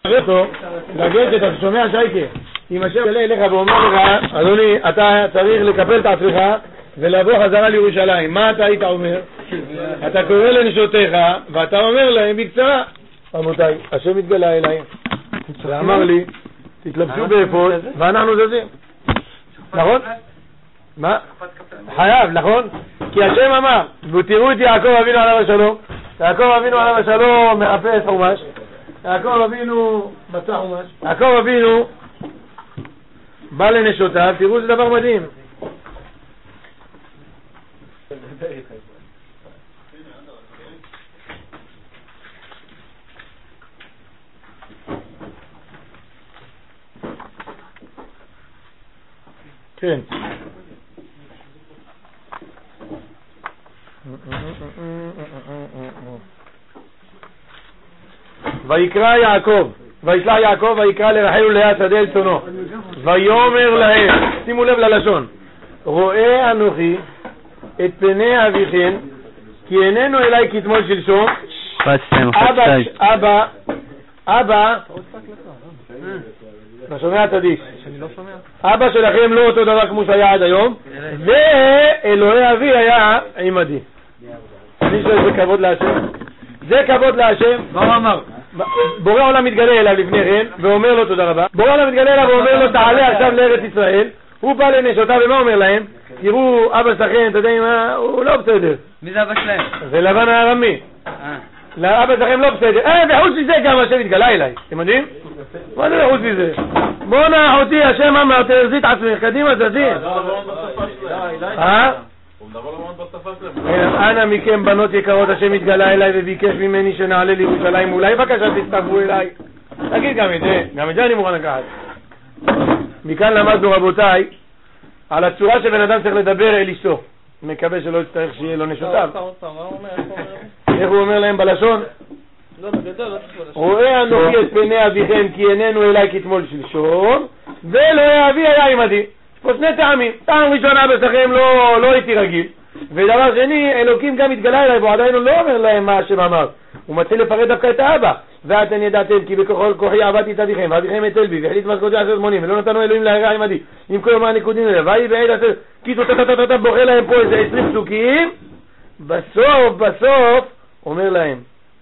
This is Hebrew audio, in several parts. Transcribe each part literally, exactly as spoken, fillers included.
לגשת, אתה שומע שייקה, אם השם יעלה אליך ואומר לך, אדוני, אתה צריך לקפל את עצמך ולבוא חזרה לירושלים, מה אתה היית אומר? אתה קורא לנשותיך ואתה אומר להם בקצרה, רבותיי, השם התגלה אליי ואמר לי, תתלבשו באפוד ואנחנו זזים, נכון? מה? חייב, נכון? כי השם אמר, ותראו את יעקב אבינו עליו השלום, יעקב אבינו עליו השלום מחפש חומש, יעקב אבינו מצא חומש, יעקב אבינו בא לנשותיו, תראו, זה דבר מדהים. כן. ויקרא יעקב, וישלח יעקב ויקרא לרחל ולאה שדה אל צאנו, ויאמר להם, שימו לב ללשון, רואה אנוכי את פני אביכם, כי איננו אליי כתמול שלשום. אבא, אבא, אבא, אתה שומע צדיק? אבא שלכם לא אותו דבר כמו שהיה עד היום, ואלוהי אבי היה עמדי. אני שואל, זה כבוד להשם? זה כבוד להשם. מה הוא אמר? בורא עולם מתגלה אליו לפני כן ואומר לו תודה רבה. בורא עולם מתגלה אליו ואומר לו תעלה עכשיו לארץ ישראל. הוא בא לנשותיו ומה אומר להם? תראו, אבא שלכם, אתה יודע מה? הוא לא בסדר. מי זה אבא שלהם? זה לבן הארמי. לאבא שלכם לא בסדר. אה, וחוץ מזה גם השם התגלה אליי. אתם יודעים? מה זה חוץ מזה? בוא נאחותי, השם אמר, תרזי את עצמך, קדימה תזי. אה? הוא מדבר למעון בשפה שלהם. אנא מכם בנות יקרות, השם התגלה אליי וביקש ממני שנעלה לירושלים, אולי בבקשה תצטרפו אליי. תגיד גם את זה, גם את זה אני מוכן לקחת. מכאן למדנו רבותיי על הצורה שבן אדם צריך לדבר אל אשתו. מקווה שלא יצטרך שיהיה לו נשותיו. איך הוא אומר להם בלשון? רואה אנוכי את פני אביכם כי איננו אליי כתמול שלשום, ואלוהי אבי היה עמדי. פה שני טעמים, טעם ראשון אבא שלכם לא, לא הייתי רגיל, ודבר שני, אלוקים גם התגלה אליי, והוא עדיין לא אומר להם מה השם אמר, הוא מתחיל לפרט דווקא את האבא. ואתם ידעתם כי בכוחו כוחי עבדתי את אביכם, ואביכם את אלבי, והחליט משכותי עשרת מונים, ולא נתנו אלוהים להיראה עמדי, עם כל מה הנקודים האלה, והיא בעד עשרת, קיצור תתתתתת בוכה להם פה איזה עשרים פסוקים, בסוף, בסוף, אומר להם,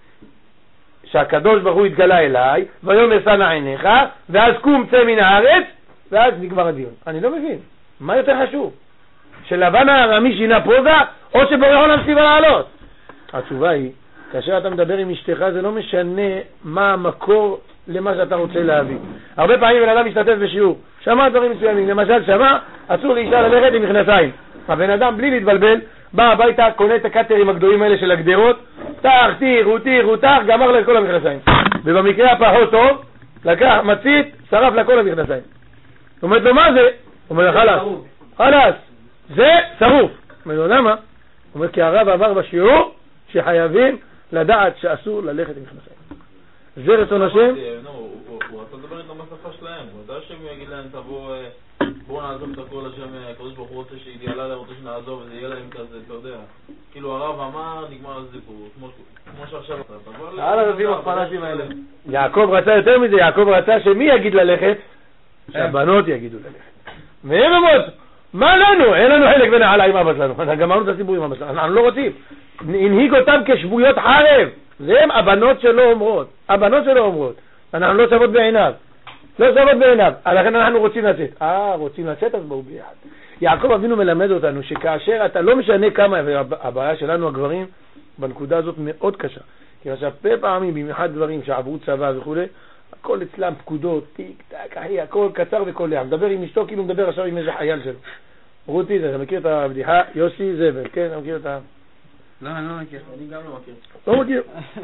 שהקדוש ברוך הוא התגלה אליי, ויאמר שנא עיניך, ואז קום צא מן הארץ, ואז נגמר הדיון. אני לא מבין, מה יותר חשוב? שלבן הארמי שינה פוזה, או שבורא עולם ציווה לעלות? התשובה היא, כאשר אתה מדבר עם אשתך, זה לא משנה מה המקור למה שאתה רוצה להביא. הרבה פעמים בן אדם משתתף בשיעור, שמע דברים מסוימים, למשל שמע, אסור לאישה ללכת עם מכנסיים. הבן אדם בלי להתבלבל, בא הביתה, קונה את הקטרים הגדולים האלה של הגדרות, תח, תיר, הותיר, הותח, גמר לה את כל המכנסיים. ובמקרה הפחות טוב, לקח מצית, שרף לה כל המכנסיים. הוא אומר לו, מה זה? הוא אומר לו, חלס, חלס, זה שרוף. הוא אומר לו, למה? הוא אומר, כי הרב אמר בשיעור שחייבים לדעת שאסור ללכת עם מכנסיים. זה רצון השם? הוא רצה לדבר איתם בשפה שלהם, הוא יודע שהם יגיד להם, תבוא, בואו נעזוב את הכל, השם, הקדוש ברוך הוא רוצה שידיאלה להם, רוצה שנעזוב, וזה יהיה להם כזה, אתה יודע. כאילו הרב אמר, נגמר הסיפור, כמו שעכשיו אתה. על הרבים הפרשים האלה. יעקב רצה יותר מזה, יעקב רצה שמי יגיד ללכת? שהבנות יגידו ללכת. והם אמרו, מה לנו? אין לנו חלק בנעלה עם אבא שלנו. גמרנו את הסיפור עם אבא שלנו, אנחנו לא רוצים. הנהיג אותם כשבויות חרב. זה הם הבנות שלא אומרות. הבנות שלא אומרות. אנחנו לא שוות בעיניו. לא שוות בעיניו. לכן אנחנו רוצים לצאת. אה, רוצים לצאת, אז בואו ביחד. יעקב אבינו מלמד אותנו שכאשר אתה לא משנה כמה, והבעיה שלנו הגברים בנקודה הזאת מאוד קשה. כי הרבה פעמים, במיוחד גברים שעברו צבא וכו', הכל אצלם פקודות, טיק, טק, אחי, הכל קצר וכל לים. מדבר עם אשתו כאילו מדבר עכשיו עם איזה חייל שלו. רותי, אתה מכיר את הבדיחה? יוסי זבל, כן? אתה מכיר את ה... לא, אני לא מכיר. אני גם לא מכיר. לא מכיר.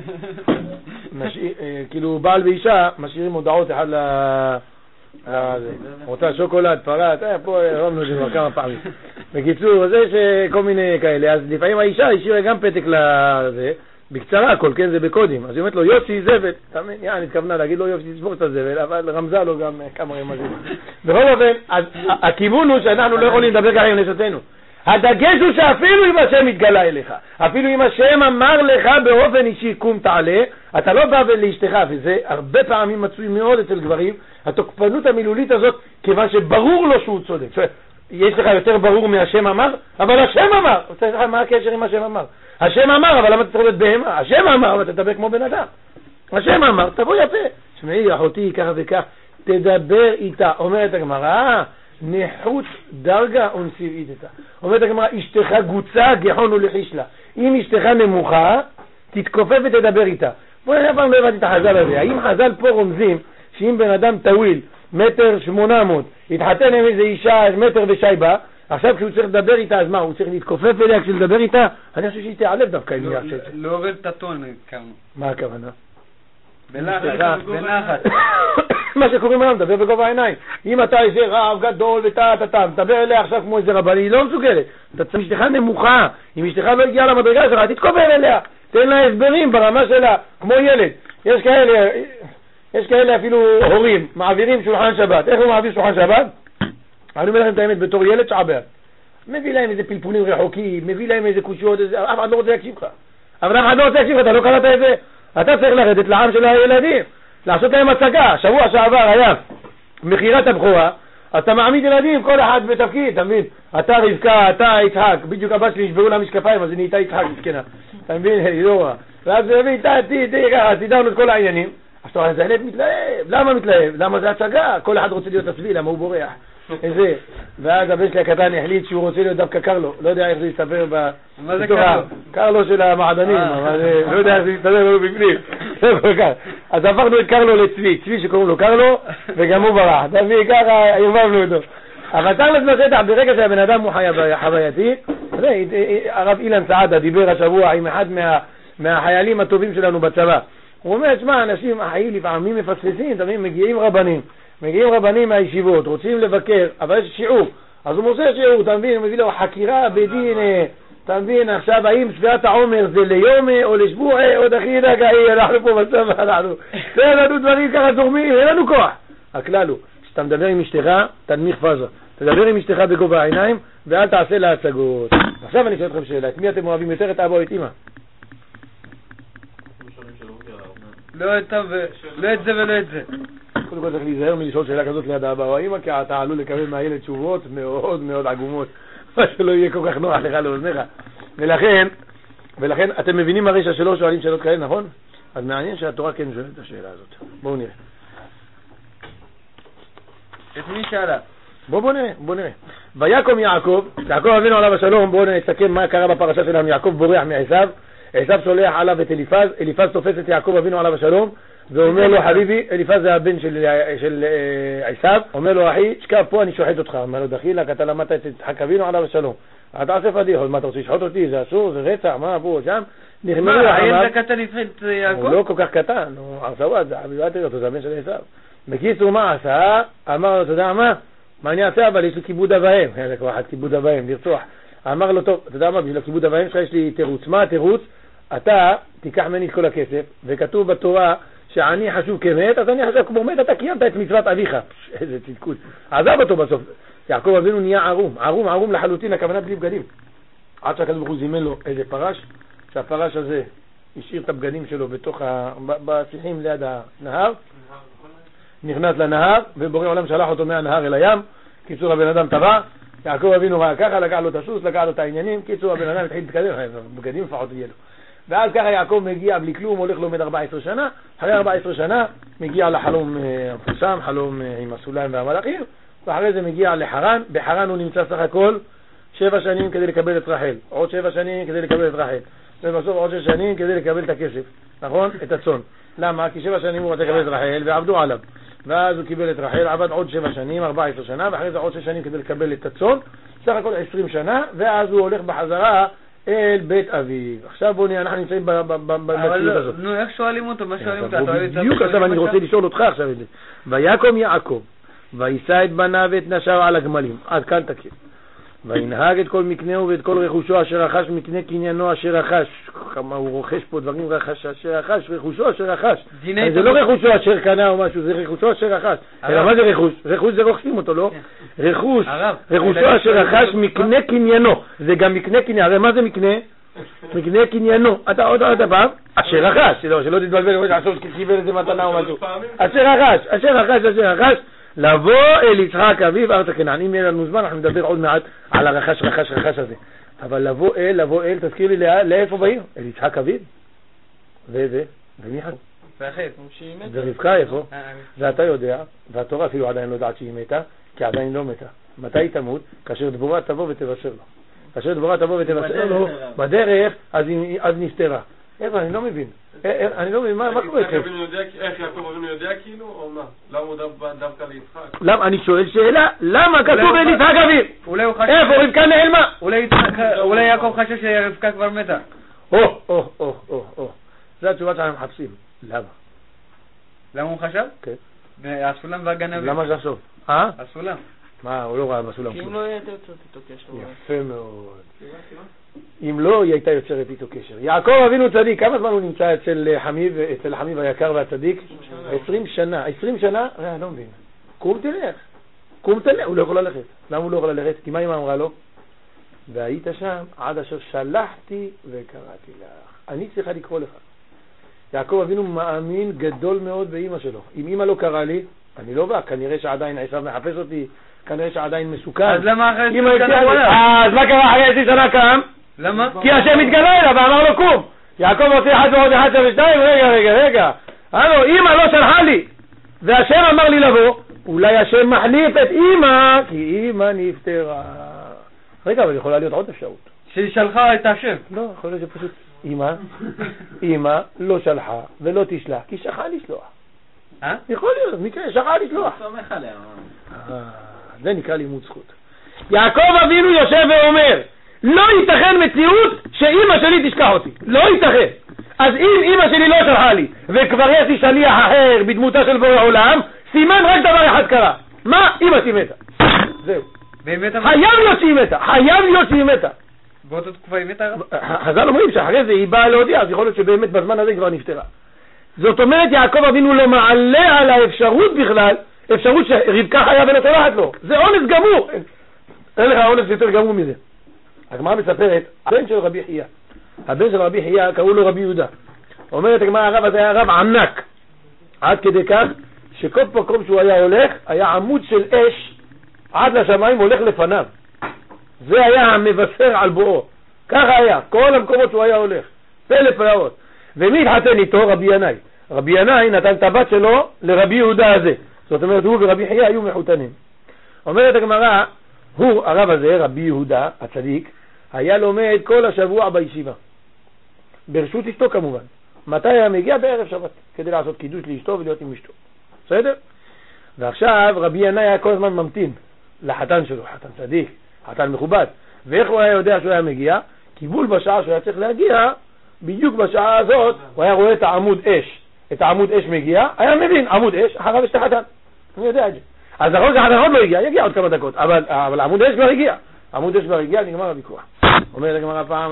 כאילו בעל ואישה משאירים הודעות אחד ל... רוצה שוקולד, פרט, פה הרמנו את זה כבר כמה פעמים. בקיצור, זה שכל מיני כאלה, אז לפעמים האישה השאירה גם פתק לזה, בקצרה הכל, כן, זה בקודים. אז היא אומרת לו, יוסי זבל, אני התכוונה להגיד לו יוסי תסבור את הזבל, אבל רמזה לו גם כמה רמזים. בכל אופן, הכיוון הוא שאנחנו לא יכולים לדבר ככה עם נשותינו. הדגש הוא שאפילו אם השם מתגלה אליך, אפילו אם השם אמר לך באופן אישי קום תעלה, אתה לא בא לאשתך, וזה הרבה פעמים מצוי מאוד אצל גברים, התוקפנות המילולית הזאת, כיוון שברור לו שהוא צודק. יש לך יותר ברור מהשם אמר, אבל השם אמר. מה הקשר עם השם אמר? השם אמר, אבל למה אתה צריך להיות בהמה? השם אמר, אבל אתה תדבר כמו בן אדם. השם אמר, תבוא יפה. שמעי, אחותי, כך וכך, תדבר איתה. אומרת הגמרא, נחוץ דרגה ונסיבית איתה. אומרת הגמרא, אשתך גוצה, גחון ולחיש לה. אם אשתך נמוכה, תתכופף ותדבר איתה. בואי, אני פעם לא הבנתי את החז"ל הזה. האם חז"ל פה רומזים שאם בן אדם טוויל, מטר שמונה מאות, התחתן עם איזה אישה, מטר ושייבה, עכשיו כשהוא צריך לדבר איתה, אז מה, הוא צריך להתכופף אליה כשלדבר איתה? אני חושב שהיא תעלב דווקא אם היא עשית. לא עובד את הטון, כמה. מה הכוונה? בנחת, בנחת. מה שקוראים היום, מדבר בגובה העיניים. אם אתה איזה רב גדול ואתה, אתה מדבר אליה עכשיו כמו איזה רבני, היא לא מסוגלת. אתה צריך אשתך נמוכה, אם אשתך לא הגיעה למדרגה שלך, תתכופף אליה, תן לה הסברים ברמה שלה, כמו ילד. יש כאלה, יש כאלה אפילו הורים, מעבירים שולחן שבת. איך הוא מעביר שולחן שבת? אני אומר לכם את האמת, בתור ילד שעבר. מביא להם איזה פלפולים רחוקים, מביא להם איזה קושיות, אף אחד לא רוצה להקשיב לך. אבל אף אחד לא רוצה להקשיב לך, אתה לא קראת את זה. אתה צריך לרדת לעם של הילדים, לעשות להם הצגה. שבוע שעבר היה מחירת הבכורה, אתה מעמיד ילדים, כל אחד בתפקיד, אתה מבין? אתה רבקה, אתה יצחק, בדיוק הבת שלי נשברו לה משקפיים, אז היא נהייתה יצחק מסכנה. אתה מבין? היא לא רע. ואז הוא מביא, איתה, תי, תי, ככה, סידרנו את כל העניינים. אז אתה רואה, זה ילד מתלהב. למה מתלהב? למה זה הצגה? כל אחד רוצה להיות עצבי, למה הוא בורח? איזה. ואז הבן שלי הקטן החליט שהוא רוצה להיות דווקא קרלו. לא יודע איך זה יסתבר ב... מה זה קרלו? קרלו של המעדנים, אבל לא יודע איך זה יסתבר לו בפנים. אז הפכנו את קרלו לצבי, צבי שקוראים לו קרלו, וגם הוא ברח. תביא, ככה, הרבבנו אותו. אבל צריך לשטח, ברגע שהבן אדם הוא חווייתי, הרב אילן סעדה דיבר השבוע עם אחד מהחיילים הטובים שלנו בצבא. הוא אומר, שמע, אנשים החיים לפעמים מפספסים, תמיד מגיעים רבנים. מגיעים רבנים מהישיבות, רוצים לבקר, אבל יש שיעור. אז הוא מוסר שיעור, אתה מבין, הוא מביא לו חקירה בדין, אתה מבין, עכשיו האם שביעת העומר זה ליום או לשבוע, או דחי דקאי, אנחנו פה בצבא, אנחנו. זה לנו דברים ככה זורמים, אין לנו כוח. הכלל הוא, כשאתה מדבר עם אשתך, תנמיך פאזה. תדבר עם אשתך בגובה העיניים, ואל תעשה לה הצגות. עכשיו אני שואל אתכם שאלה, את מי אתם אוהבים יותר, את אבא או את אמא? לא את זה ולא את זה. קודם כל צריך להיזהר מלשאול שאלה כזאת ליד האבא או האמא, כי אתה עלול לקבל מהילד תשובות מאוד מאוד עגומות, מה שלא יהיה כל כך נוח לך לאוזניך. ולכן, ולכן אתם מבינים הרי שלא שואלים שאלות כאלה, נכון? אז מעניין שהתורה כן שואלת את השאלה הזאת. בואו נראה. את מי שאלה? בואו בוא נראה, בואו נראה. ויקום יעקב, יעקב אבינו עליו השלום, בואו נסכם מה קרה בפרשה שלנו. יעקב בורח מעשיו, עשיו שולח עליו את אליפז, אליפז תופס את יעקב אבינו עליו השלום, ואומר לו, חביבי, אליפז זה הבן של עשיו, אומר לו, אחי, שכב פה, אני שוחט אותך. אומר לו, דחילק, אתה למדת את יצחק אבינו עליו השלום. אתה עושה פדיחות, מה אתה רוצה לשחוט אותי? זה אסור, זה רצח, מה, פה, שם? מה, הילד הקטן התחיל את יעקב? הוא לא כל כך קטן, הוא ערסוות, זה חביבה תראה אותו, זה הבן של עשיו. בקיצור, מה עשה? אמר לו, אתה יודע מה? מה אני אעשה? אבל יש לי כיבוד אבהם. זה כבר אחד כיבוד אבהם, לרצוח. אמר לו, טוב, אתה יודע מה? בשביל הכיבוד אבהם שלך יש לי תירוץ. מה התירוץ? אתה תיקח ממני את כל הכסף, וכתוב בתורה שאני חשוב כמת, אז אני חשב כמו מת, אתה קיימת את מצוות אביך. איזה צדקות. עזב אותו בסוף. יעקב אבינו נהיה ערום, ערום, ערום לחלוטין, הכוונה בלי בגדים. עד שהקדוש ברוך הוא זימן לו איזה פרש, שהפרש הזה השאיר את הבגדים שלו בתוך ה... בשיחים ליד הנהר, נכנס לנהר, ובורא עולם שלח אותו מהנהר אל הים. קיצור, הבן אדם טבע, יעקב אבינו ראה ככה, לקח לו את הסוס, לקח לו את העניינים. קיצור, הבן אדם התחיל להתקדם, בגדים לפחות יהיה לו. ואז ככה יעקב מגיע בלי כלום, הולך לומד ארבע עשרה שנה, אחרי ארבע עשרה שנה מגיע לחלום המפורסם, חלום עם הסולם והמלאכים, ואחרי זה מגיע לחרן. בחרן הוא נמצא סך הכל שבע שנים כדי לקבל את רחל, עוד שבע שנים כדי לקבל את רחל, ובסוף עוד שש שנים כדי לקבל את הכסף, נכון? את הצאן. למה? כי שבע שנים הוא רוצה לקבל את רחל ועבדו עליו, ואז הוא קיבל את רחל, עבד עוד שבע שנים, ארבע עשרה שנה, ואחרי זה עוד שש שנים כדי לקבל את הצאן, סך הכל עשרים שנה, ואז הוא הולך בחזרה אל בית אביו. עכשיו בואו נהיה, אנחנו נמצאים במציאות הזאת. נו, איך שואלים אותו? מה שואלים אותו? בדיוק עכשיו אני רוצה לשאול אותך עכשיו את זה. ויקום יעקב, וישא את בניו ואת נשיו על הגמלים. עד כאן תקשיב. וינהג את כל מקנהו ואת כל רכושו אשר רכש מקנה קניינו אשר רכש. כמה הוא רוכש פה דברים רכש אשר רכש, רכושו אשר רכש. זה לא רכושו אשר קנה או משהו, זה רכושו אשר רכש. אלא מה זה רכוש? רכוש זה רוכשים אותו, לא? רכוש, רכושו אשר רכש מקנה קניינו. זה גם מקנה קניינו, הרי מה זה מקנה? מקנה קניינו. אתה עוד עוד הפעם? אשר רכש, שלא תתבלבל, עכשיו קיבל איזה מתנה או משהו. אשר רכש, אשר רכש, אשר רכש. לבוא אל יצחק אביו ארצה כנען. אם יהיה לנו זמן אנחנו נדבר עוד מעט על הרכש רכש רכש הזה, אבל לבוא אל, לבוא אל, תזכיר לי לאיפה בעיר? אל יצחק אביו וזה ומי חד? ורבקה איפה? ואתה יודע, והתורה אפילו עדיין לא יודעת שהיא מתה, כי עדיין לא מתה. מתי היא תמות? כאשר דבורה תבוא ותבשר לו. כאשר דבורה תבוא ותבשר לו בדרך, אז נפטרה. איפה? אני לא מבין. אני לא מבין, מה קורה איתכם? איך יעקב אבינו יודע כאילו, או מה? למה הוא דווקא ליצחק? למה? אני שואל שאלה, למה כתוב אל יצחק אביו? איפה? רבקה נעלמה? אולי יעקב חשב שרבקה כבר מתה. או, או, או, או, או. זו התשובה שאנחנו מחפשים. למה? למה הוא חשב? כן. הסולם והגנבים. למה זה עכשיו? אה? הסולם. מה, הוא לא ראה בסולם. כי אם לא הייתה יוצרת איתו קשר. יפה מאוד. אם לא, היא הייתה יוצרת איתו קשר. יעקב אבינו צדיק, כמה זמן הוא נמצא אצל חמיב, אצל חמיב היקר והצדיק? עשרים שנה. עשרים שנה? אני לא מבין. קום תלך. קום תלך. הוא לא יכול ללכת. למה הוא לא יכול ללכת? כי מה אמא אמרה לו? והיית שם עד אשר שלחתי וקראתי לך. אני צריכה לקרוא לך. יעקב אבינו מאמין גדול מאוד באמא שלו. אם אמא לא קרא לי, אני לא בא. כנראה שעדיין עשיו מחפש אותי. כנראה שעדיין מסוכן. אז למה אחרי עשרים שנה הוא הלך? אז מה קרה אחרי עשרים שנה קם? למה? כי השם התגלה אליו ואמר לו קום. יעקב רוצה אחד ועוד אחד שווה שתיים. רגע רגע רגע. הלו, אמא לא שלחה לי והשם אמר לי לבוא. אולי השם מחליף את אמא כי אמא נפטרה. רגע, אבל יכולה להיות עוד אפשרות שהיא שלחה את השם. לא, יכול להיות שפשוט אמא אמא לא שלחה ולא תשלח כי שכחה לשלוח. אה? יכול להיות, מקרה, שכחה לשלוח. סומך עליה. זה נקרא לימוד זכות. יעקב אבינו יושב ואומר לא ייתכן מציאות שאמא שלי תשכח אותי, לא ייתכן. אז אם אמא שלי לא שלחה לי וכבר יש לי שליח אחר בדמותה של בורא עולם, סימן רק דבר אחד קרה. מה? אמא שהיא מתה. זהו. חייב להיות שהיא מתה, חייב להיות שהיא מתה. באותה תקופה היא מתה? חז"ל אומרים שאחרי זה היא באה להודיע, אז יכול להיות שבאמת בזמן הזה כבר נפטרה. זאת אומרת יעקב אבינו לא מעלה על האפשרות בכלל, אפשרות שרבקה חיה ולא שולחת לו. זה אונס גמור. אין לך אונס יותר גמור מזה. הגמרא מספרת, הבן של רבי חייא, הבן של רבי חייא קראו לו רבי יהודה. אומרת הגמרא, הרב הזה היה רב ענק, עד כדי כך שכל מקום שהוא היה הולך היה עמוד של אש עד לשמיים הולך לפניו. זה היה המבשר על בואו. ככה היה, כל המקומות שהוא היה הולך, פלא פלאות. ומי התחתן איתו? רבי ינאי. רבי ינאי נתן את הבת שלו לרבי יהודה הזה. זאת אומרת הוא ורבי חייא היו מחותנים. אומרת הגמרא, הוא הרב הזה רבי יהודה הצדיק היה לומד כל השבוע בישיבה ברשות אשתו כמובן. מתי היה מגיע? בערב שבת כדי לעשות קידוש לאשתו ולהיות עם אשתו. בסדר? ועכשיו רבי ינאי היה כל הזמן ממתין לחתן שלו, חתן צדיק, חתן מכובד. ואיך הוא היה יודע שהוא היה מגיע? כי בול בשעה שהוא היה צריך להגיע, בדיוק בשעה הזאת הוא היה רואה את העמוד אש, את העמוד אש מגיע, היה מבין עמוד אש אחריו יש את החתן. אני יודע את זה. אז נכון שהחתן עוד לא הגיע, יגיע עוד כמה דקות, אבל, אבל עמוד אש כבר הגיע. עמוד אש כבר הגיע, נגמר הוויכוח. אומר לגמרא פעם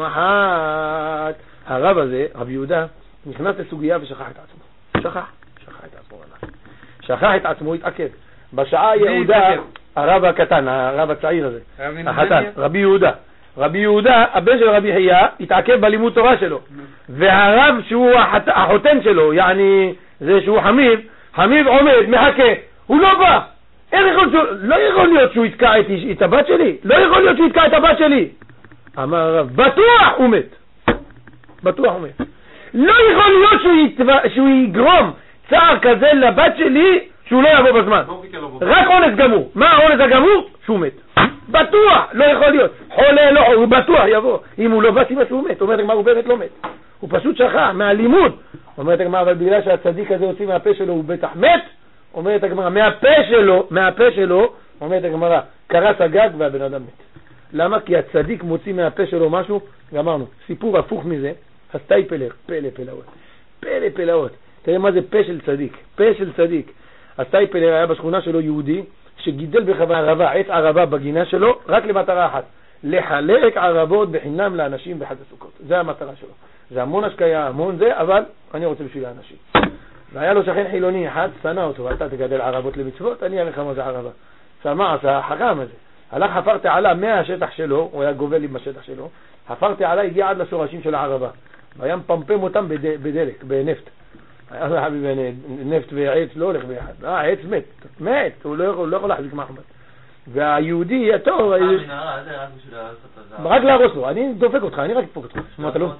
אחת, הרב הזה, רבי יהודה, נכנס לסוגיה ושכח את עצמו. שכח, שכח את עצמו. שכח את עצמו, התעכב. בשעה יהודה, הרב הקטן, הרב הצעיר הזה, החתן, רבי יהודה. רבי יהודה, הבן של רבי חייא, התעכב בלימוד תורה שלו. והרב שהוא החותן שלו, יעני, זה שהוא חמיב, חמיב עומד, מחכה, הוא לא בא. איך יכול, לא יכול להיות שהוא יתקע את, את הבת שלי, לא יכול להיות שהוא יתקע את הבת שלי. אמר הרב, בטוח הוא מת. בטוח הוא מת. לא יכול להיות שהוא, יתבע, שהוא יגרום צער כזה לבת שלי שהוא לא יבוא בזמן. רק אונס גמור. מה האונס הגמור? שהוא מת. בטוח, לא יכול להיות. חולה לא, הוא בטוח יבוא. אם הוא לא בא סיבה שהוא מת. אומרת הגמרא, הוא באמת לא מת. הוא פשוט שכח מהלימוד. אומרת הגמרא, אבל בגלל שהצדיק הזה הוציא מהפה שלו הוא בטח מת. אומרת הגמרא, מהפה שלו, מהפה שלו, אומרת הגמרא, קרס הגג והבן אדם מת. למה? כי הצדיק מוציא מהפה שלו משהו, גמרנו. סיפור הפוך מזה, הסטאי פלר, פלא פלאות. פלא פלאות. תראה מה זה פה של צדיק. פה של צדיק. הסטאי פלר היה בשכונה שלו יהודי, שגידל בחווה ערבה, עץ ערבה בגינה שלו, רק למטרה אחת. לחלק ערבות בחינם לאנשים בחג הסוכות. זה המטרה שלו. זה המון השקיה, המון זה, אבל אני רוצה בשביל האנשים. והיה לו שכן חילוני אחד, שנא אותו, אתה תגדל ערבות למצוות, אני אראה לך מה זה ערבה. עכשיו מה עשה? החכם הזה. הלך חפר תעלה מהשטח שלו, הוא היה גובל עם השטח שלו, חפר תעלה הגיע עד לשורשים של הערבה. והיה מפמפם אותם בד... בדלק, בנפט. היה נפט ועץ לא הולך ביחד. אה, עץ מת, מת, הוא לא יכול, לא יכול להחזיק מחמד. והיהודי, הטוב... אה, מנהרה, זה רק בשביל לעשות את זה. רק להרוס לו, אני דופק אותך, אני רק דופק אותך. אתה לא...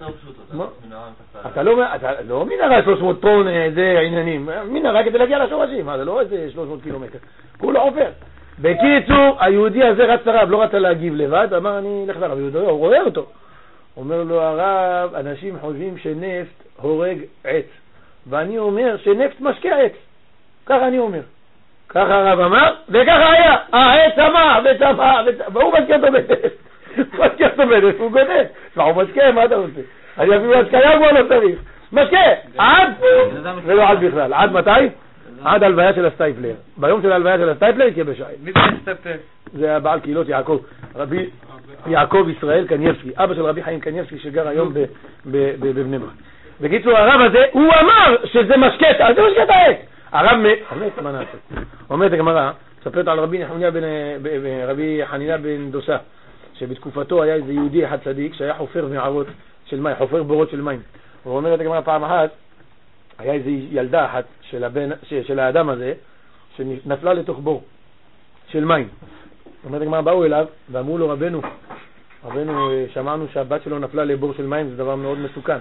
אתה לא... לא מנהרה שלוש מאות טון, זה עניינים. מנהרה כדי להגיע לשורשים, זה לא איזה שלוש מאות קילומטר. כולו עופר. בקיצור, היהודי הזה רץ לרב, לא רצה להגיב לבד, אמר אני אלך לרב, הוא רואה אותו. אומר לו הרב, אנשים חושבים שנפט הורג עץ. ואני אומר שנפט משקה עץ. ככה אני אומר. ככה הרב אמר, וככה היה. העץ אמר, וצמא, והוא משקה אותו בנפט. הוא משקה אותו בנפט, הוא גודל. הוא משקה, מה אתה רוצה? אני אפילו משקה בו לא צריך. משקה, עד, ולא עד בכלל. עד מתי? עד הלוויה של הסטייפלר. ביום של הלוויה של הסטייפלר תהיה בשעי. מי זה הסטייפלר? זה הבעל קהילות יעקב. רבי יעקב ישראל קניאבסקי, אבא של רבי חיים קניאבסקי שגר היום בבני ברק. בקיצור, הרב הזה, הוא אמר שזה משקט, אז זה משקט העץ. הרב מת, מת, מה נעשה? אומרת הגמרא, מספרת על רבי חנינא בן רבי חנינא בן דוסה, שבתקופתו היה איזה יהודי אחד צדיק שהיה חופר מערות של מים, חופר בורות של מים. הוא אומר את הגמרא פעם אחת, היה איזה ילדה אחת של הבן, של האדם הזה, שנפלה לתוך בור של מים. אומרת הגמרא, באו אליו ואמרו לו, רבנו, רבנו, שמענו שהבת שלו נפלה לבור של מים, זה דבר מאוד מסוכן.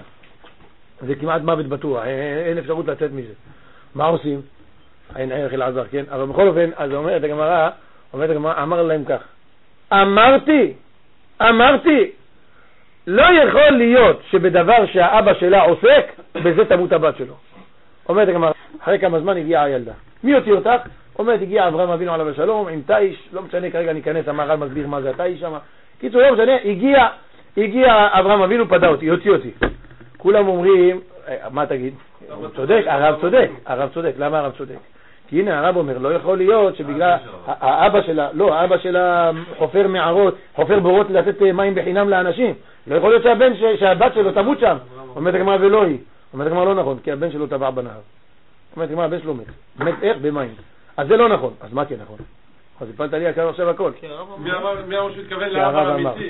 זה כמעט מוות בטוח, אין אפשרות לצאת מזה. מה עושים? אין ערך אלעזר, כן? אבל בכל אופן, אז אומרת הגמרא, אומרת הגמרא, אמר להם כך, אמרתי, אמרתי, לא יכול להיות שבדבר שהאבא שלה עוסק, בזה תמות הבת שלו. אומרת הגמרא, אחרי כמה זמן הגיעה הילדה. מי הוציא אותך? אומרת, הגיע אברהם אבינו עליו השלום, עם תאיש, לא משנה כרגע ניכנס, המהר"ל מסביר מה זה התאיש שם. קיצור, לא משנה, הגיע, הגיע אברהם אבינו, פדה אותי, יוציא אותי. כולם אומרים, מה תגיד? צודק, הרב צודק, הרב צודק, למה הרב צודק? כי הנה הרב אומר, לא יכול להיות שבגלל האבא שלה, לא, האבא שלה חופר מערות, חופר בורות לתת מים בחינם לאנשים. לא יכול להיות שהבן, שהבת שלו תמות שם. אומרת הגמרא ולא היא. אומרת הגמרא לא נכון, כי הבן שלו טבע בנהר. אומרת הגמרא, הבן שלו מת. מת איך? במים. אז זה לא נכון. אז מה כן נכון? אז הפלת לי כאן עכשיו הכל. מי אמר שהוא התכוון לאברהם אמיתי?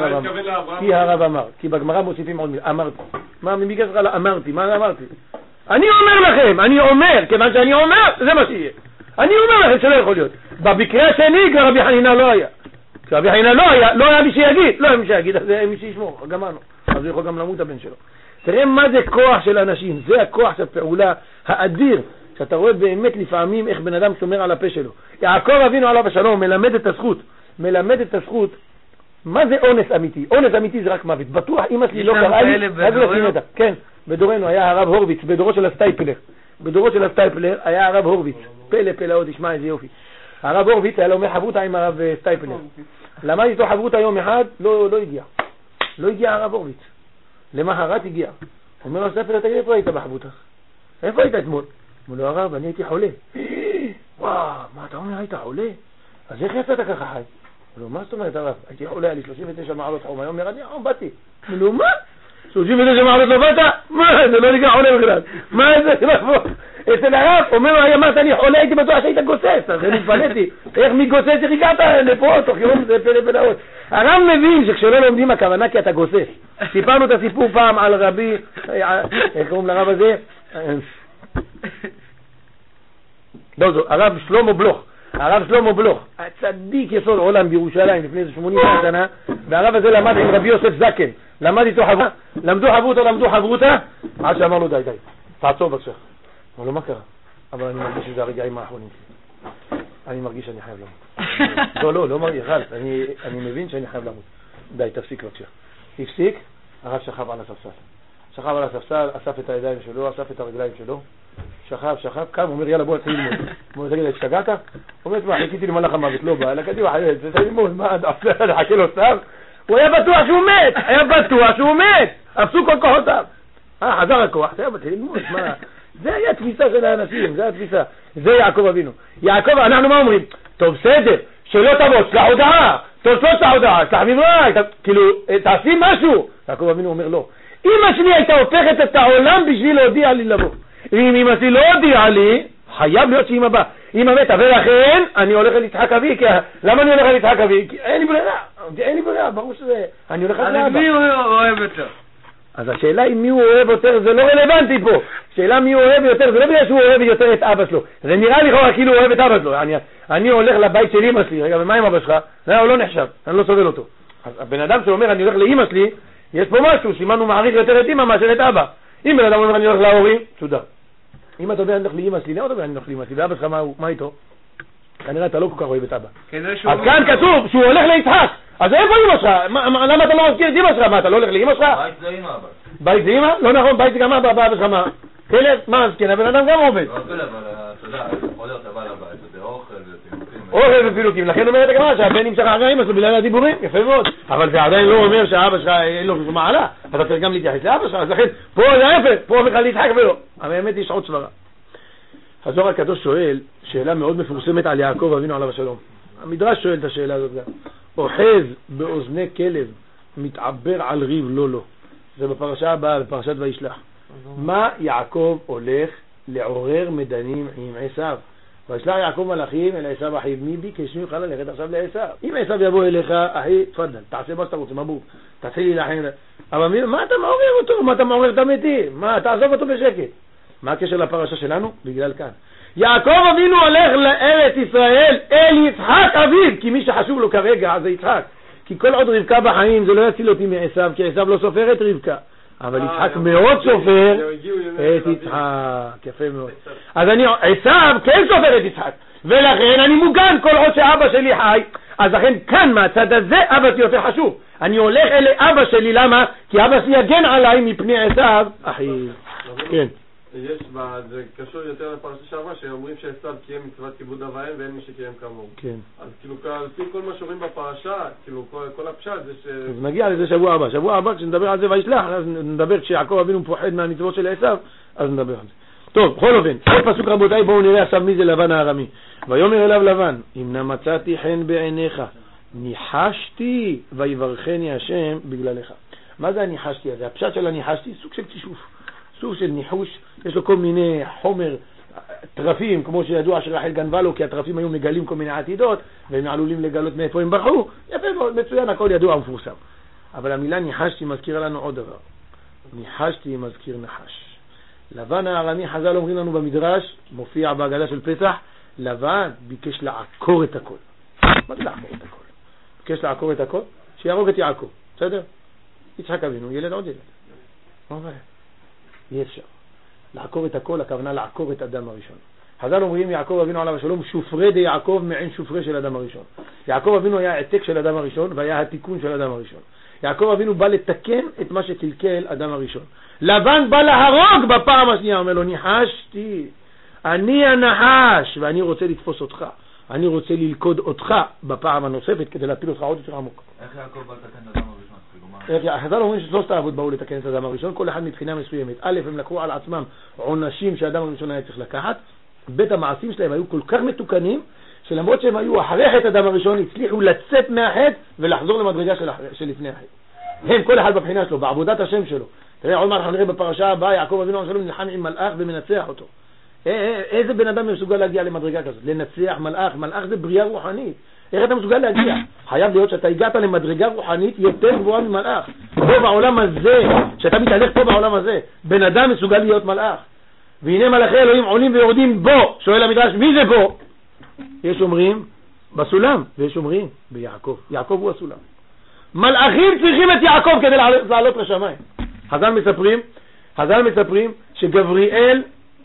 כי הרב אמר. כי בגמרא מוסיפים עוד מילה. אמרתי. מה, מי ביקש לך? אמרתי. מה אמרתי? אני אומר לכם, אני אומר, כיוון שאני אומר, זה מה שיהיה. אני אומר לכם שלא יכול להיות. במקרה השני כבר רבי חנינא לא היה. כשרבי חנינא לא היה, לא היה מי שיגיד. לא היה מי שיגיד, אז זה מי שישמור. גמרנו. אז הוא יכול גם למות הבן שלו. תראה מה זה כוח של אנשים. זה הכוח של הפעולה האדיר. שאתה רואה באמת לפעמים איך בן אדם שומר על הפה שלו. יעקב אבינו עליו השלום מלמד את הזכות. מלמד את הזכות. מה זה אונס אמיתי? אונס אמיתי זה רק מוות. בטוח אמא שלי לא קראה לי. כן, בדורנו היה הרב הורביץ, בדורו של הסטייפלר. בדורו של הסטייפלר היה הרב הורביץ. פלא פלא עוד, תשמע איזה יופי. הרב הורביץ היה לו מחברותה עם הרב סטייפלר. למד איתו חברותה יום אחד, לא, לא הגיע. לא הגיע הרב הורביץ. למחרת הגיע. אומר לו סטייפלר, תגיד איפה היית בחברותה? איפה היית אתמול? אמר לו הרב, אני הייתי חולה. וואו, מה אתה אומר, היית חולה? אז איך יצאת ככה חי? אמר לו, מה זאת אומרת הרב? הייתי חולה, היה לי שלושים ותשע מעלות חום, היום ירד לי חום, באתי. אמר לו, מה? שלושים ותשע מעלות לא באת? מה? זה לא נקרא חולה בכלל. מה זה? אצל הרב, אומר לו, אמרת אני חולה, הייתי בטוח שהיית גוסס, אז אני התפלאתי. איך מגוסס איך הגעת לפה? תוך יום זה פלא פלאות. הרב מבין שכשלא לומדים הכוונה כי אתה גוסס. סיפרנו את הסיפור פעם על רבי, איך קוראים לרב הזה? לא זו, הרב שלמה בלוך, הרב שלמה בלוך, הצדיק יסוד עולם בירושלים לפני שמונים שנה, והרב הזה למד עם רבי יוסף זקן, למד איתו חברותה, למדו חברותה, למדו חברותה, עד שאמר לו די די, תעצור בבקשה. אמר לו מה קרה? אבל אני מרגיש שזה הרגעים האחרונים שלי, אני מרגיש שאני חייב למות. לא, לא, לא מרגיש, אני מבין שאני חייב למות. די, תפסיק בבקשה. הפסיק, הרב שכב על הספסל. שכב על הספסל, אסף את הידיים שלו, אסף את הרגליים שלו, שכב, שכב, קם, אומר יאללה בוא נתחיל ללמוד. אומר תגיד, השתגעת? אומר מה, חיכיתי למלאך המוות, לא בא, אלא קדימה, תתחיל ללמוד, מה, נחכה לו סתם? הוא היה בטוח שהוא מת, היה בטוח שהוא מת, אפסו כל כוחותיו. אה, חזר הכוח, זה היה בתחיל ללמוד, מה? זה היה תפיסה של האנשים, זה התפיסה, זה יעקב אבינו. יעקב, אנחנו מה אומרים? טוב, בסדר, שלא תבוץ להודעה, תוצאות את ההודעה, תחביב רע, כאילו, תעשי משהו. יעקב אבינו אומר לא. אמא שלי הייתה הופכת את העולם בשביל להודיע לי לבוא. אם אמא שלי לא הודיעה לי, חייב להיות שאמא באה. אמא מתה, ולכן אני הולך ליצחק אבי, כי למה אני הולך ליצחק אבי? כי אין לי ברירה, אין לי ברירה, ברור שזה, אני הולך לאבא. אז מי הוא אוהב יותר? אז השאלה היא מי הוא אוהב יותר, זה לא רלוונטי פה. שאלה מי הוא אוהב יותר, זה לא בגלל שהוא אוהב יותר את אבא שלו. זה נראה לי חורה כאילו הוא אוהב את אבא שלו. אני, אני הולך לבית של אמא שלי, רגע, ומה עם אבא שלך? זה הוא לא נחשב, אני לא סובל אותו. אז הבן אדם שאומר אני הולך לאמא שלי, יש פה משהו, סימן הוא מעריך יותר את אמא מאשר את אבא. אם בן אדם אומר אני הולך להורים, תודה. אם אתה אומר אני הולך לאמא שלי, למה אתה אומר אני הולך לאמא שלי? ואבא שלך מה, מה איתו? כנראה אתה לא כל כך אוהב את אבא. אז כאן כתוב שהוא הולך ליצחק. אז איפה אמא שלך? למה אתה לא מזכיר את אמא שלך? מה, אתה לא הולך לאמא שלך? בית זה אמא, אבל. בית זה אמא? לא נכון, בית זה גם אבא, אבא שלך מה? כלב? מה, אז כן, הבן אדם גם עובד. לא כלב, אבל אתה יודע, יכול להיות הבא לבית, זה אוכל ופילוקים. אוכל ופילוקים, לכן אומרת הגמרא שהבן נמשך אחרי אמא שלו בגלל הדיבורים, יפה מאוד. אבל זה עדיין לא אומר שהאבא שלך אין לו שום מעלה, אתה צריך גם להתייחס לאבא שלך, אז לכן פה זה ההפך, פה בכלל להתחק ולא. אבל באמת יש עוד סברה. הזוהר הקדוש שואל, שאלה מאוד מפורסמת על יעקב אבינו עליו השלום. המדרש שואל את השאלה הזאת גם. אוחז באוזני כלב, מתעבר על ריב לא לא. זה בפרשה הבאה, בפרשת וישלח. מה יעקב הולך לעורר מדנים עם עשיו? וישלח יעקב מלאכים אל עשיו אחיו, מי ביקש ממך ללכת עכשיו לעשיו? אם עשיו יבוא אליך, אחי, תפדל, תעשה מה שאתה רוצה, מברוק, תעשה לי להכין. אבל מה אתה מעורר אותו? מה אתה מעורר את המתים? מה, תעזוב אותו בשקט. מה הקשר לפרשה שלנו? בגלל כאן. יעקב אבינו הולך לארץ ישראל אל יצחק אביו, כי מי שחשוב לו כרגע זה יצחק. כי כל עוד רבקה בחיים זה לא יציל אותי מעשיו, כי עשיו לא סופר את רבקה. אבל יצחק מאוד סופר את יצחק, יפה מאוד. אז אני, עשיו כן סופר את יצחק, ולכן אני מוגן כל עוד שאבא שלי חי. אז לכן כאן מהצד הזה אבא שלי יותר חשוב. אני הולך אל אבא שלי, למה? כי אבא שלי יגן עליי מפני עשיו, אחי. כן. יש בה, זה קשור יותר לפרשה שעברה, שאומרים שעשיו קיים מצוות כיבוד אב ואם ואין מי שקיים כמוהו. כן. אז כאילו, על פי כל מה שאומרים בפרשה, כאילו, כל, כל הפשט זה ש... אז נגיע לזה שבוע הבא. שבוע הבא, כשנדבר על זה וישלח, אז נדבר כשיעקב אבינו מפוחד מהמצוות של עשיו, אז נדבר על זה. טוב, בכל אופן, עוד פסוק רבותיי, בואו נראה עכשיו מי זה לבן הארמי. ויאמר אליו לבן, אם נמצאתי חן בעיניך, ניחשתי ויברכני השם בגללך. מה זה הניחשתי הזה? הפשט של הניחשתי, סוג של כישוף. סוג של ניחוש, יש לו כל מיני חומר, טרפים, כמו שידוע שרחל גנבה לו, כי הטרפים היו מגלים כל מיני עתידות, והם עלולים לגלות מאיפה הם ברחו. יפה מאוד, מצוין, הכל ידוע ומפורסם. אבל המילה ניחשתי מזכירה לנו עוד דבר. ניחשתי מזכיר נחש. לבן הארמי, חז"ל אומרים לנו במדרש, מופיע בהגדה של פסח, לבן ביקש לעקור את הכל. מה זה לעקור את הכל? ביקש לעקור את הכל? שיהרוג את יעקב, בסדר? יצחק אבינו, ילד עוד ילד. מה זה? אי אפשר. לעקור את הכל, הכוונה לעקור את אדם הראשון. חז"ל אומרים יעקב אבינו עליו השלום, שופרי די יעקב מעין שופרי של אדם הראשון. יעקב אבינו היה העתק של אדם הראשון, והיה התיקון של אדם הראשון. יעקב אבינו בא לתקן את מה שקלקל אדם הראשון. לבן בא להרוג בפעם השנייה, אומר לו, ניחשתי, אני הנחש, ואני רוצה לתפוס אותך. אני רוצה ללכוד אותך בפעם הנוספת, כדי להפיל אותך עוד יותר עמוק. איך יעקב בא לתקן את אדם הראשון? חז"ל אומרים ששלושת האבות באו לתקן את האדם הראשון, כל אחד מבחינה מסוימת. א', הם לקחו על עצמם עונשים שהאדם הראשון היה צריך לקחת. ב', המעשים שלהם היו כל כך מתוקנים, שלמרות שהם היו אחרי חטא האדם הראשון, הצליחו לצאת מהחטא ולחזור למדרגה של, של לפני החטא. הם, כל אחד בבחינה שלו, בעבודת השם שלו. תראה, עוד מעט אנחנו נראה בפרשה הבאה, יעקב אבינו עליו השלום נלחם עם מלאך ומנצח אותו. איזה בן אדם מסוגל להגיע למדרגה כזאת? לנצח מלאך, מלאך זה בריאה רוחנית. איך אתה מסוגל להגיע? חייב להיות שאתה הגעת למדרגה רוחנית יותר גבוהה ממלאך. פה בעולם הזה, שאתה מתהלך פה בעולם הזה, בן אדם מסוגל להיות מלאך. והנה מלאכי אלוהים עולים ויורדים בו. שואל המדרש, מי זה בו? יש אומרים בסולם, ויש אומרים ביעקב. יעקב הוא הסולם. מלאכים צריכים את יעקב כדי לעלות לשמיים. חז"ל מספרים, חז"ל מספרים שגבריאל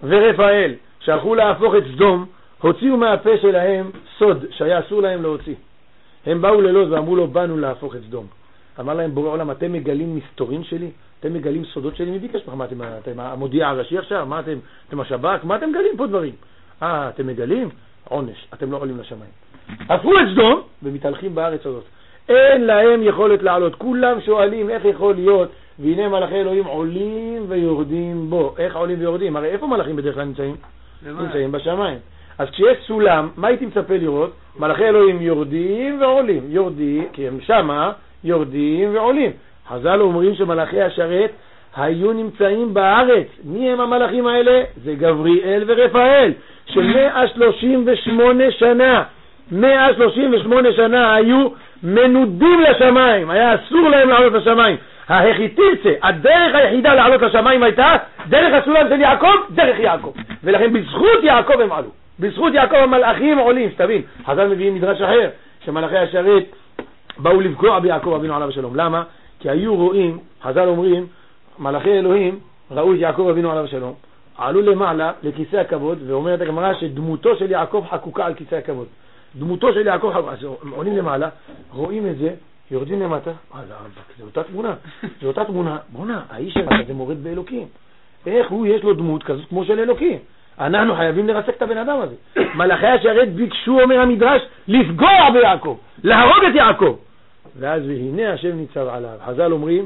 ורפאל שהלכו להפוך את סדום, הוציאו מהפה שלהם סוד שהיה אסור להם להוציא. הם באו ללוז ואמרו לו, באנו להפוך את סדום. אמר להם בורא עולם, אתם מגלים מסתורים שלי? אתם מגלים סודות שלי? מי ביקש? מה אתם, אתם המודיע הראשי עכשיו? מה אתם, אתם השב"כ? מה אתם מגלים פה דברים? אה, אתם מגלים? עונש, אתם לא עולים לשמיים. הפכו את סדום ומתהלכים בארץ הזאת. אין להם יכולת לעלות. כולם שואלים איך יכול להיות, והנה מלאכי אלוהים עולים ויורדים בו. איך עולים ויורדים? הרי איפה מלאכים בדרך כלל נמצאים? נמצאים בשמיים. אז כשיש סולם, מה הייתי מצפה לראות? מלאכי אלוהים יורדים ועולים, יורדים, כי הם שמה, יורדים ועולים. חז"ל אומרים שמלאכי השרת היו נמצאים בארץ. מי הם המלאכים האלה? זה גבריאל ורפאל, ש-מאה שלושים ושמונה שנה, מאה שלושים ושמונה שנה היו מנודים לשמיים, היה אסור להם לעלות לשמיים. ההחיתיצה, הדרך היחידה לעלות לשמיים הייתה דרך הסולם של יעקב, דרך יעקב. ולכן בזכות יעקב הם עלו. בזכות יעקב המלאכים עולים, שתבין. חז"ל מביאים מדרש אחר, שמלאכי השרת באו לפגוע ביעקב אבינו עליו השלום. למה? כי היו רואים, חז"ל אומרים, מלאכי אלוהים ראו את יעקב אבינו עליו השלום, עלו למעלה לכיסא הכבוד, ואומרת הגמרא שדמותו של יעקב חקוקה על כיסא הכבוד. דמותו של יעקב חקוקה, אז עולים למעלה, רואים את זה, יורדים למטה, זה אותה תמונה, זה אותה תמונה, בונה, האיש הזה זה מורד באלוקים. איך הוא יש לו דמות כזאת כמו של אלוקים? אנחנו חייבים לרסק את הבן אדם הזה. מלאכי השרת ביקשו, אומר המדרש, לפגוע ביעקב, להרוג את יעקב. ואז והנה השם ניצב עליו. חז"ל אומרים,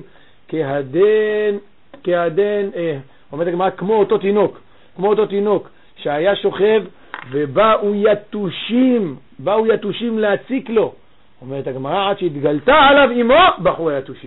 כהדן, כהדן, אה, אומרת הגמרא, כמו אותו תינוק, כמו אותו תינוק שהיה שוכב ובאו יתושים, באו יתושים להציק לו. אומרת הגמרא, עד שהתגלתה עליו אמו, בחו היתושים.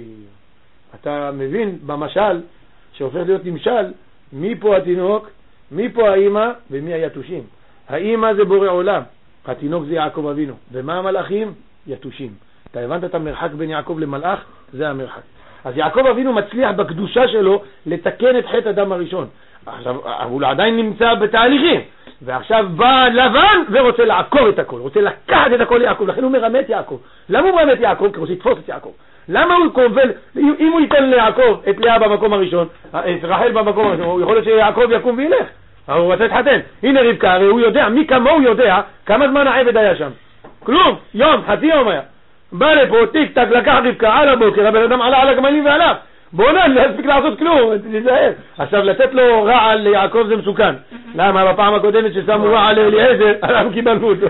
אתה מבין במשל, שהופך להיות נמשל, מי פה התינוק, מי פה האמא ומי היתושים. האמא זה בורא עולם, התינוק זה יעקב אבינו. ומה המלאכים? יתושים. אתה הבנת את המרחק בין יעקב למלאך? זה המרחק. אז יעקב אבינו מצליח בקדושה שלו לתקן את חטא אדם הראשון. עכשיו, הוא עדיין נמצא בתהליכים. ועכשיו בא לבן ורוצה לעקור את הכל, רוצה לקחת את הכל ליעקב, לכן הוא מרמה את יעקב. למה הוא מרמה את יעקב? כי הוא רוצה לתפוס את יעקב. למה הוא כובל? אם הוא ייתן ליעקב את לאה במקום הראשון, את רחל במקום הראשון, הוא יכול להיות שיעקב יקום וילך. אבל הוא רוצה להתחתן. הנה רבקה, הרי הוא יודע, מי כמוהו יודע כמה זמן העבד היה שם. כלום, יום, חצי יום היה. בא לפה, טיק טק, לקח רבקה על הבוקר, הבן אדם עלה על הגמלים והלך. בוא נע, לא הספיק לעשות כלום, תיזהר. עכשיו, לתת לו רעל ליעקב זה מסוכן. למה? בפעם הקודמת ששמו רעל לאליעזר, אנחנו קיבלנו אותו.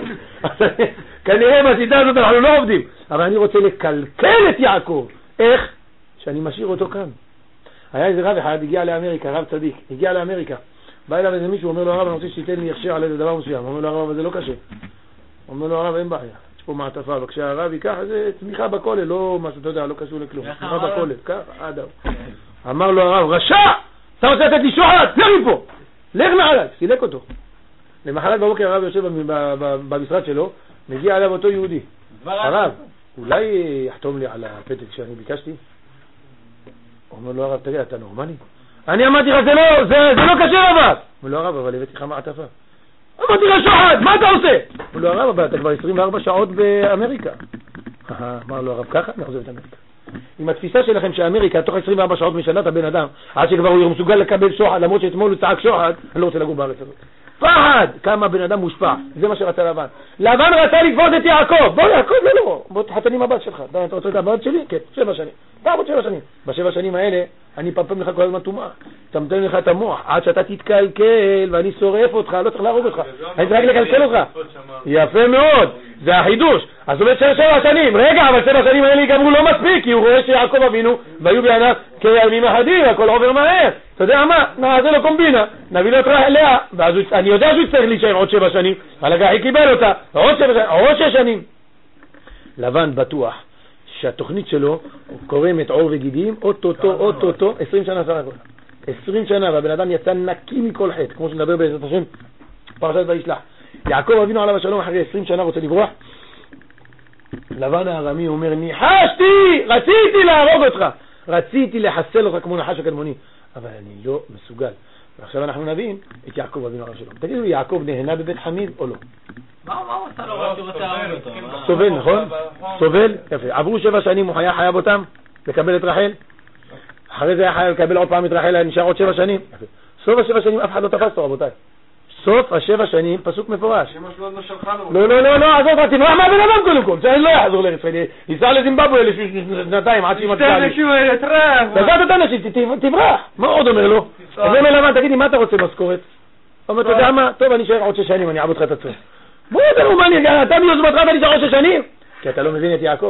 כנראה בשיטה הזאת אנחנו לא עובדים. אבל אני רוצה לקלקל את יעקב. איך? שאני משאיר אותו כאן. היה איזה רב אחד, הגיע לאמריקה, רב צדיק, הגיע לאמריקה. בא אליו איזה מישהו, אומר לו הרב, אני רוצה שתיתן לי הכשר על איזה דבר מסוים. אומר לו הרב, אבל זה לא קשה. אומר לו הרב, אין בעיה. יש פה מעטפה, וכשהרב ייקח, זה צמיחה בכולל, לא משהו, אתה יודע, לא קשור לכלום. צמיחה בכולל, כך, עד אהו. אמר לו הרב, רשע! אתה רוצה לתת לי שוחד? לך מפה! לך מעליי! סילק אותו. למחרת בבוקר הרב יושב במשרד שלו, מגיע עליו אותו יהודי. הרב, אולי יחתום לי על הפתק שאני ביקשתי? אומר לו הרב, תגיד, אתה נורמלי? אני אמרתי לך, זה לא קשה אבל! אומר לו הרב, אבל הבאתי לך מעטפה. אמרתי לך שוחד, מה אתה עושה? אומר לו הרב, אבל אתה כבר עשרים וארבע שעות באמריקה. אמר לו הרב, ככה אני עוזב את אמריקה. עם התפיסה שלכם שאמריקה תוך עשרים וארבע שעות משנה את הבן אדם, עד שכבר הוא מסוגל לקבל שוחד, למרות שאתמול הוא צעק שוחד, אני לא רוצה לגור בארץ הזאת. פחד! כמה בן אדם מושפע, זה מה שרצה לבן. לבן רצה לתפוס את יעקב. בוא יעקב, לא לא, בוא תחתן עם הבת שלך. אתה רוצה את הבת שלי? כן, שבע שנים. תעבוד שבע שנים. בשבע שנים האלה אני פמפם לך כל הזמן טומאה. תמתן לך את המוח, עד שאתה תתקלקל ואני שורף אותך, לא צריך להרוג אותך. אני צריך לקלקל אותך. יפה מאוד, זה החידוש. אז הוא אומר שבע שנים, רגע, אבל שבע שנים האלה ייגמרו לא מספיק, כי הוא רואה שיעקב אבינו והיו בעיניו כימים אחדים, הכל עובר מהר. אתה יודע מה? נעשה לו קומבינה, נביא לו את רחל לאה, ואז אני יודע שהוא צריך להישאר עוד שבע שנים, אבל הגחי קיבל אותה, עוד שבע שנים, עוד שש שנים. לבן בטוח שהתוכנית שלו קורמת עור וגידים, אוטוטו, אוטוטו, עשרים שנה סך הכל. עשרים שנה, והבן אדם יצא נקי מכל חטא, כמו שנדבר בעזרת השם, פרשת וישלח. יעקב אבינו עליו השלום אחרי עשרים שנה רוצה לברוח. לבן הארמי אומר, ניחשתי, רציתי להרוג אותך, רציתי לחסל אותך כמו נחש הקדמוני, אבל אני לא מסוגל. ועכשיו אנחנו נבין את יעקב אבינו עליו השלום. תגידו, יעקב נהנה בבית חמיד או לא? מה הוא עשה לו? רק שהוא רוצה להרוג אותו. סובל, נכון? סובל? יפה. עברו שבע שנים, הוא היה חייב אותם לקבל את רחל. אחרי זה היה חייב לקבל עוד פעם את רחל, נשאר עוד שבע שנים. סוף השבע שנים אף אחד לא תפס אותו, רבותיי. סוף השבע שנים, פסוק מפורש. לא, לא, לא, לא, עזוב, תברח מהבן אדם קודם כל. שאני לא יחזור לארץ ישראל. ייסע לזימבבואה לשנתיים עד שהיא מצאה לי. תגעת את האנשים, תברח. מה עוד אומר לו? אומר לו לבן, תגידי, מה אתה רוצה משכורת? אומר, אתה יודע מה? טוב, אני אשאר עוד שש שנים, אני אעבוד לך את עצמי. בוא, אתה רומני, אתה מיוזמתך, אתה נשאר עוד שש שנים? כי אתה לא מבין את יעקב.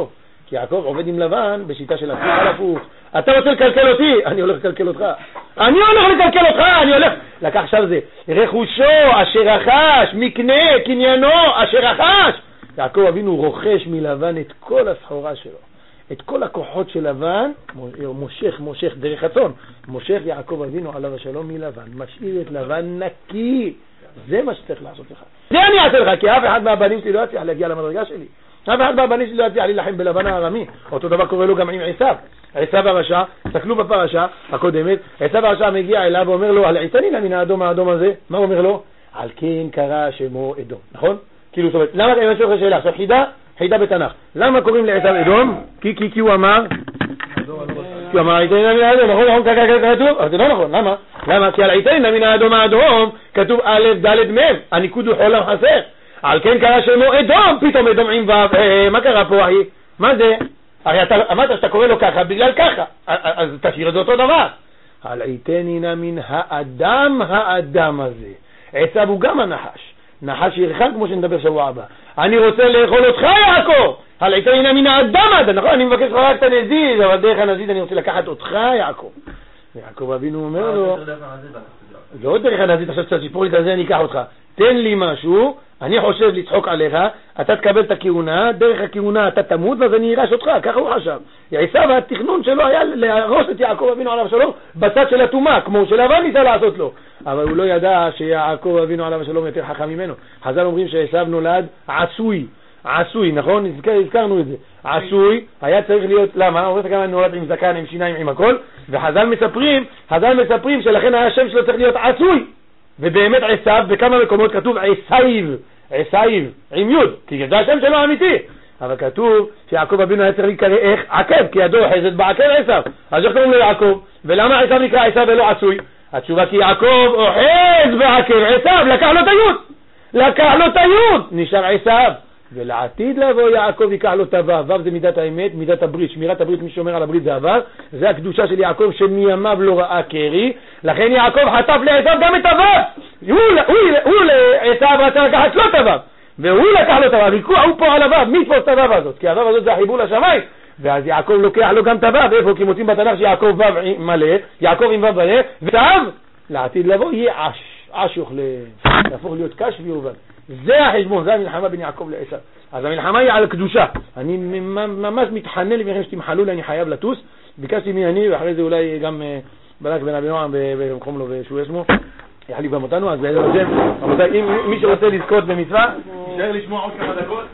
כי יעקב עובד עם לבן בשיטה של הפוך על הפוך. אתה רוצה לקלקל אותי? אני הולך לקלקל אותך. אני הולך לקלקל אותך, אני הולך... לקח עכשיו זה, רכושו אשר רכש, מקנה, קניינו אשר רכש. יעקב אבינו רוכש מלבן את כל הסחורה שלו. את כל הכוחות של לבן, מושך, מושך, דרך הצאן, מושך יעקב אבינו עליו השלום מלבן, משאיר את לבן נקי. זה מה שצריך לעשות לך. זה אני אעשה לך, כי אף אחד מהבנים שלי לא יצליח להגיע למדרגה שלי. אף אחד מהבנים שלי לא יצליח להילחם בלבן הארמי. אותו דבר קורה לו גם עם עשיו. עשיו הרשע, תסתכלו בפרשה הקודמת, עשיו הרשע מגיע אליו ואומר לו, על עיתני לה מן האדום האדום הזה. מה הוא אומר לו? על כן קרא שמו אדום. נכון? כאילו, זאת אומרת, למה אני אשאל לך שאלה? עכשיו חידה, חידה בתנ"ך. למה קוראים לעשיו אדום? כי, כי, כי הוא אמר, כי הוא אמר, עיתני לה מן האדום, נכון? נכון, ככה כתוב? אבל זה לא נכון, למה? למה? כי על עיתני לה מן האדום האדום כתוב א' ד' מ', הניקוד הוא חולם חסר. על כן קרא שמו אדום, פתאום אדום עם ו', מה קרה פה אחי? מה זה? הרי אתה אמרת שאתה קורא לו ככה בגלל ככה, אז תשאיר את זה אותו דבר. על עיתני לה מן האדם האדם הזה. עשיו הוא גם הנחש. נחש ירחק כמו שנדבר שבוע הבא. אני רוצה לאכול אותך יעקב. על עיתני לה מן האדם הזה. נכון, אני מבקש לך רק את הנזיד, אבל דרך הנזיד אני רוצה לקחת אותך יעקב. ויעקב אבינו אומר לו, לא דרך הנזיד, עכשיו קצת שיפור לי את הזה, אני אקח אותך. תן לי משהו, אני חושב לצחוק עליך, אתה תקבל את הכהונה, דרך הכהונה אתה תמות ואז אני ארש אותך, ככה הוא חשב. עשיו התכנון שלו היה להרוס את יעקב אבינו עליו השלום בצד של התומה, כמו שלבן ניסה לעשות לו. אבל הוא לא ידע שיעקב אבינו עליו השלום יותר חכם ממנו. חז"ל אומרים שעשיו נולד עשוי, עשוי, נכון? הזכרנו את זה. עשוי היה צריך להיות, למה? אומרת כמה נולד עם זקן, עם שיניים, עם הכל, וחז"ל מספרים, חז"ל מספרים שלכן השם שלו צריך להיות עשוי. ובאמת עשיו, בכמה מקומות כתוב עשייב, עשייב, עם יוד, כי זה השם שלו האמיתי. אבל כתוב שיעקב אבינו היה צריך להיקרא איך? עקב, כי ידו חזת בעקב עשיו. אז איך קוראים לו יעקב? ולמה עשיו נקרא עשיו ולא עשוי? התשובה כי יעקב אוחז בעקב עשיו, לקח לו את היוד. לקח לו את היוד, נשאר עשיו. ולעתיד לבוא יעקב ייקח לו את הוו, וו זה מידת האמת, מידת הברית, שמירת הברית, מי שומר על הברית זה הוו, זה הקדושה של יעקב שמימיו לא ראה קרי, לכן יעקב חטף לעשיו גם את הוו, הוא, הוא, הוא לעשיו רצה לקחת לו את הוו, והוא לקח לו את הוו, הוא פה על הוו, מי תפוס את הוו הזאת, כי הוו הזאת זה החיבור לשמיים, ואז יעקב לוקח לו גם את הוו, ואיפה? כי מוצאים בתנ"ך שיעקב וו מלא, יעקב עם וו מלא, ותאב, לעתיד לבוא יהיה עש, עש יוכל, יהפוך להיות קש ויובל. זה החשבון, זה המלחמה בין יעקב לעשיו. אז המלחמה היא על קדושה. אני ממש מתחנן לפניכם שתמחלו לי, אני חייב לטוס. ביקשתי מי אני, ואחרי זה אולי גם ברק בן אבי נועם במקום לו ושהוא אסמו יחליף גם אותנו. אז בעזרת השם, רבותיי, אם מי שרוצה לזכות במצווה, יישאר לשמוע עוד כמה דקות.